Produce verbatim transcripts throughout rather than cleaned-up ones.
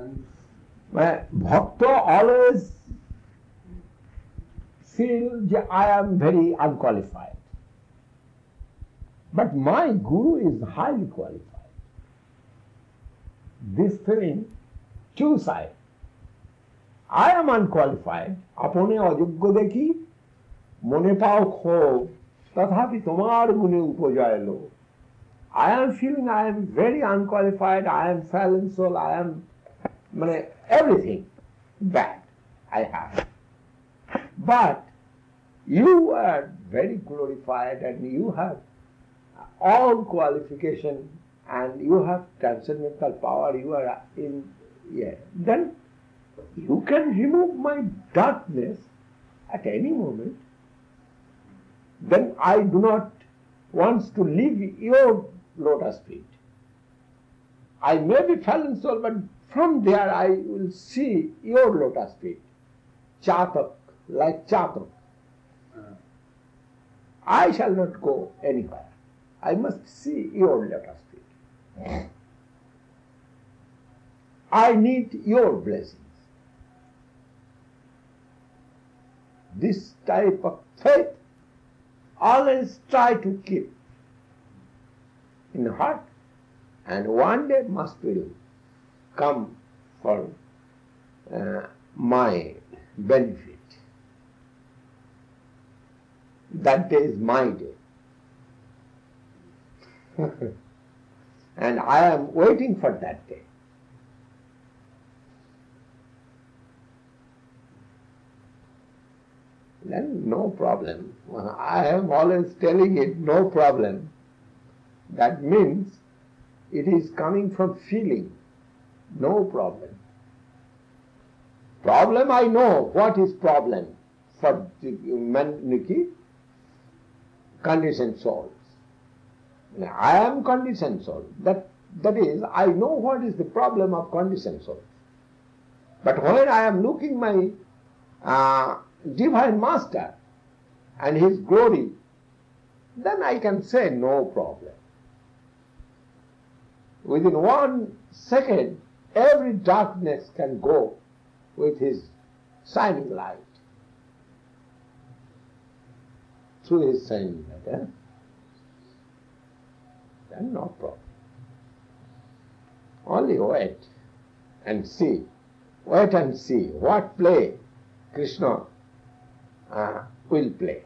Bhakta always feel that I am very unqualified. But my Guru is highly qualified. This feeling, two sides. I am unqualified, अपने अयोग्य देखी, मने पाओ खो, तथापि तुम्हार गुणे उपजाए लो. I am feeling I am very unqualified, I am fallen soul, I am mane, everything bad I have. But you are very glorified and you have all qualification and you have transcendental power, you are in, yeah, then you can remove my darkness at any moment. Then I do not want to leave your lotus feet. I may be fallen soul, but from there I will see your lotus feet. Chatak, like Chatak. I shall not go anywhere. I must see your lotus feet. I need your blessings. This type of faith always try to keep in the heart, and one day must will come for uh, my benefit. That day is my day. And I am waiting for that day. Then no problem. I am always telling it, no problem. That means it is coming from feeling. No problem. Problem, I know what is problem for the conditioned souls. I am conditioned soul. That, that is, I know what is the problem of conditioned souls. But when I am looking my uh, Divine Master and His glory, then I can say no problem. Within one second, every darkness can go with His shining light. Through His shining light. Eh? Then no problem. Only wait and see. Wait and see what play Krishna uh, will play.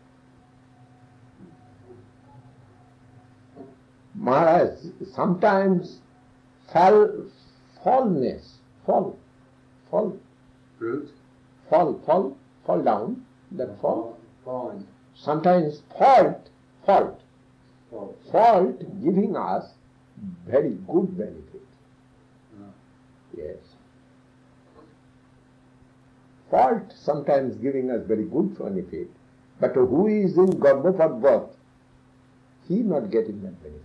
Maharaj, sometimes fall, fallness, fall, fall, fruit, fall, fall, fall down, that fall. Falling. Sometimes fault, fault, Fault. fault giving us very good benefit. Uh, Yes. Fault sometimes giving us very good benefit, but who is in Garbhopadvat, he not getting that benefit.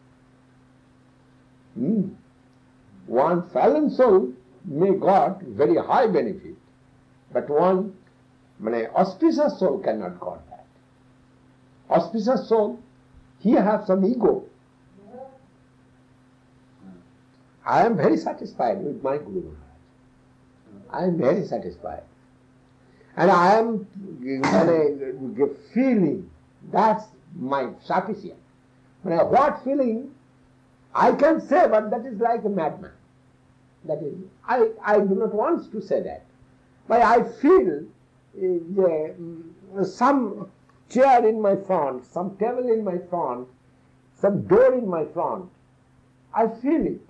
Hmm. One fallen soul may got very high benefit, but one mane, auspicious soul cannot got that. Auspicious soul, he have some ego. I am very satisfied with my Guru Maharaj. I am very satisfied. And I am uh, feeling that's my sufficient. Now, what feeling I can say, but that is like a madman. That is, I, I do not want to say that. But I feel uh, uh, some chair in my front, some table in my front, some door in my front. I feel it.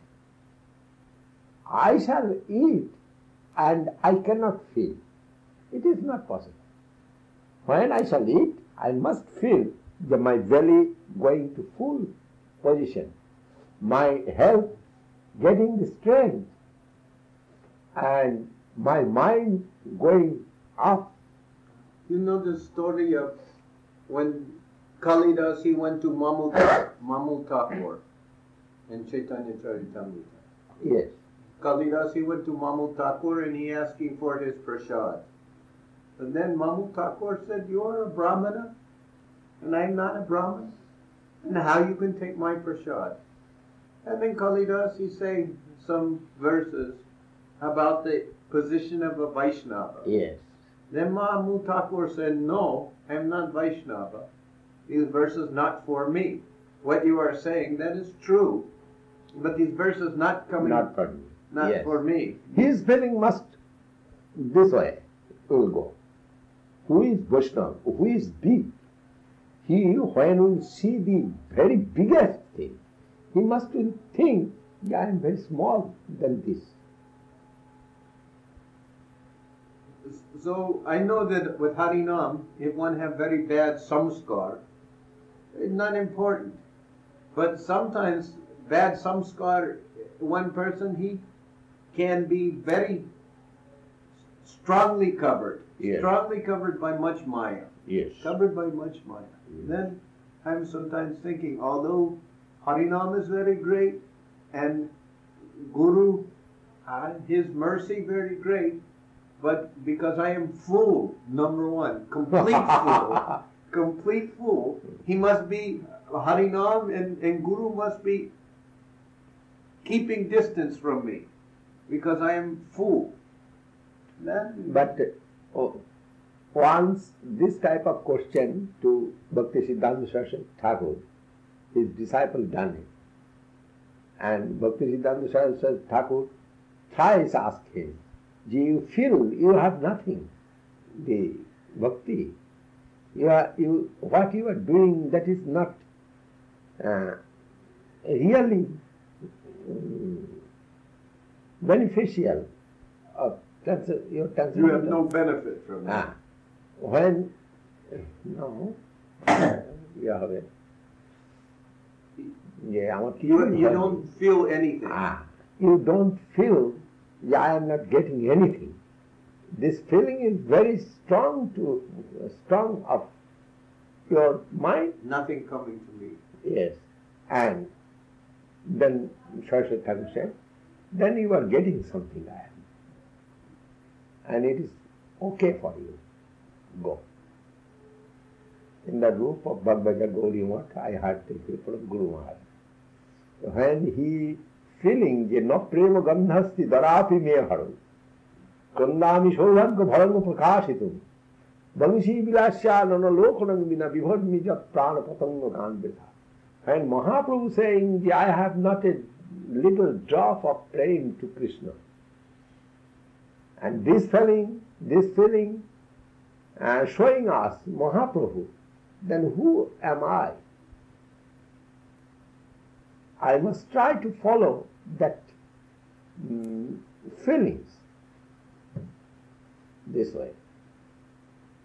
I shall eat and I cannot feel. It is not possible. When I shall eat, I must feel that my belly going to full position, my health getting the strength, and my mind going up. You know the story of when Kalidas, he went to Mamul, Mamul Thakur in Chaitanya Charitamrita. Yes. Kalidas, he went to Mamul Thakur and he asked him for his prasad. And then Mamul Thakur said, "You're a Brahmana and I'm not a Brahmana. And how you can take my prasad?" And then Kalidas, he sang some verses about the position of a Vaishnava. Yes. Then Mahamud Thakur said, no, I am not Vaishnava. These verses not for me. What you are saying, that is true. But these verses not coming, Not for me. not Yes. for me. His feeling must this way will go. Who is Vaishnava? Who is big? He, when we see the very biggest thing, he must think, yeah, I am very small than this. So I know that with Harinam, if one have very bad samskar, it's not important. But sometimes bad samskar, one person, he can be very strongly covered. Yes. Strongly covered by much maya. Yes. Covered by much maya. Yes. Then I'm sometimes thinking, although Harinam is very great and Guru, uh, his mercy very great, but because I am full, number one, complete fool, complete fool, he must be, Harinam and, and Guru must be keeping distance from me because I am fool. Then, But uh, oh, once this type of question to Bhakti Siddhanta Saraswati Thakur, his disciple done it. And Bhakti Siddhanta Saraswati Thakur thrice asked him, do you feel you have nothing? The bhakti, you are, you, what you are doing, that is not uh, really um, beneficial. Uh, trans- your you have no benefit from that. Ah, when, no, you have it. Yeah, আমার You, কিছুই you হয়নি। don't feel anything. Ah, you don't feel, yeah, I am not getting anything. This feeling is very strong to strong of your mind. Nothing coming to me. Yes. And then Saraswati Thakur said, then you are getting something I am. And it is okay for you. Go. In the roof of Bhagavad Gauri Math, I heard the people of Guru Maharaj. When he feeling যে ন প্রেম গন্ধস্তি দরাপি মে হরণ কন্দামি সৌভাগ্য ভরঙ্গ প্রকাশিতুম বংশী বিলাস্যা নন লোকনং বিনা বিভর্মি যৎ প্রাণ পতঙ্গ গান বৃথা. And Mahaprabhu saying, I have not a little drop of praying to Krishna. And this feeling, this feeling uh, showing us Mahaprabhu, then who am I? I must try to follow that um, feelings this way.